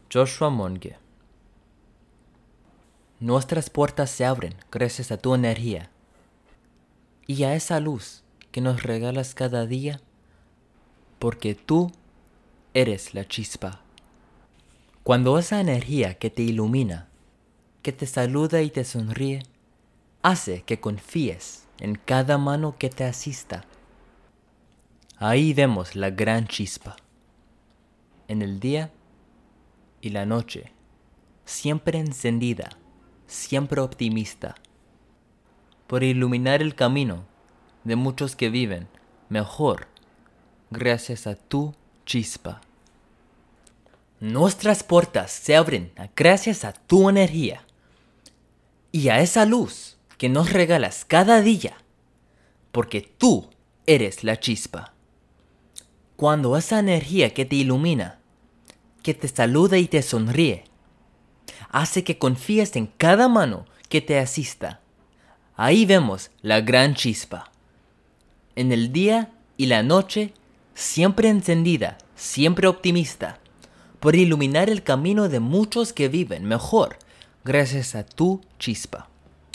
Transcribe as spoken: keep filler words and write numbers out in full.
Joshua Monge. Nuestras puertas se abren gracias a tu energía y a esa luz que nos regalas cada día, porque tú eres la chispa. Cuando esa energía que te ilumina, que te saluda y te sonríe, hace que confíes en cada mano que te asista, ahí vemos la gran chispa. En el día y la noche, siempre encendida, siempre optimista, por iluminar el camino de muchos que viven mejor gracias a tu chispa. Nuestras puertas se abren gracias a tu energía y a esa luz que nos regalas cada día, porque tú eres la chispa. Cuando esa energía que te ilumina, que te saluda y te sonríe, hace que confíes en cada mano que te asista, ahí vemos la gran chispa. En el día y la noche, siempre encendida, siempre optimista, por iluminar el camino de muchos que viven mejor gracias a tu chispa.